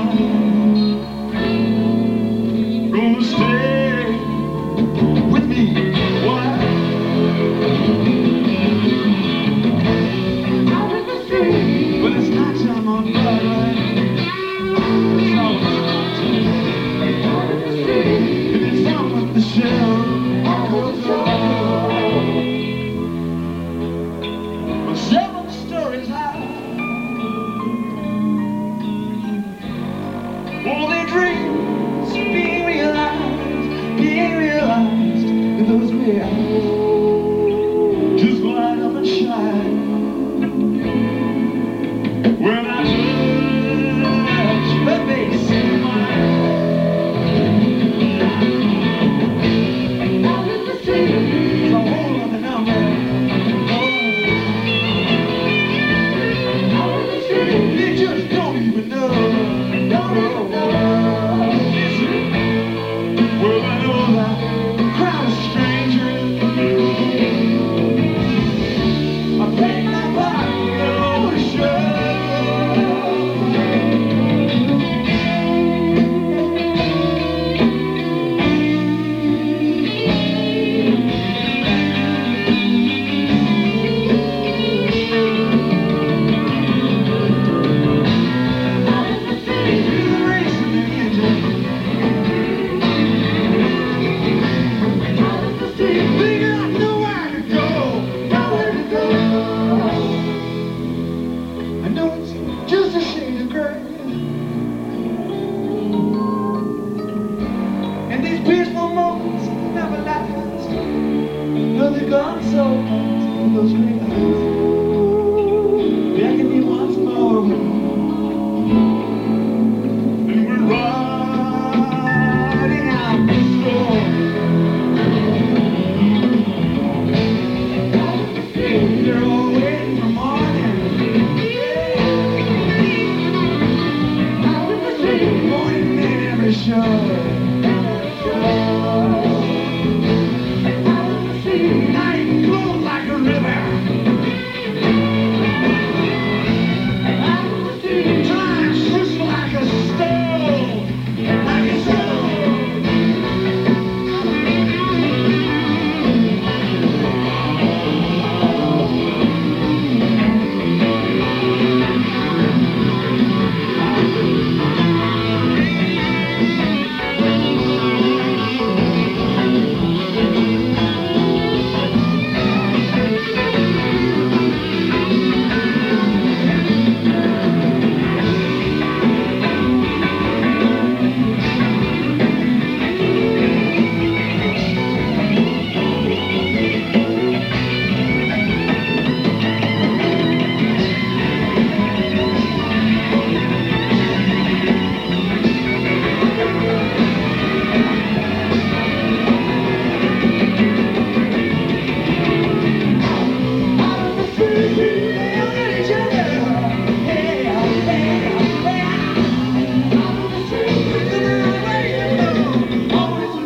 Gonna stay with me. Why? But it's not time on Broadway. It's always nighttime. And it's on with the show. But 7 stories high. All their dreams being realized in those gray eyes. Just light up and shine when I touch the face of mine. So hold on the number. You just don't even know. Well, I know that crowd of strangers. I paid my part on the show. Just a shade of gray. And these peaceful moments never last. No, they're gone so fast in those gray eyes. Beckon me once more. And we're riding out the storm. They're all waiting for morning. Show. Night flows like a river. Time shifts like a stone, like a stone.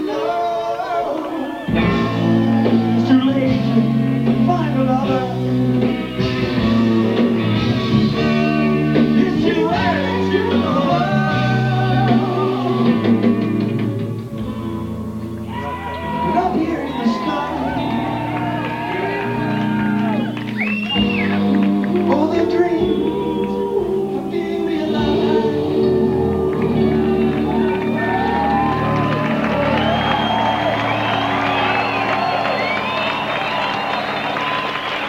It's too late to find another.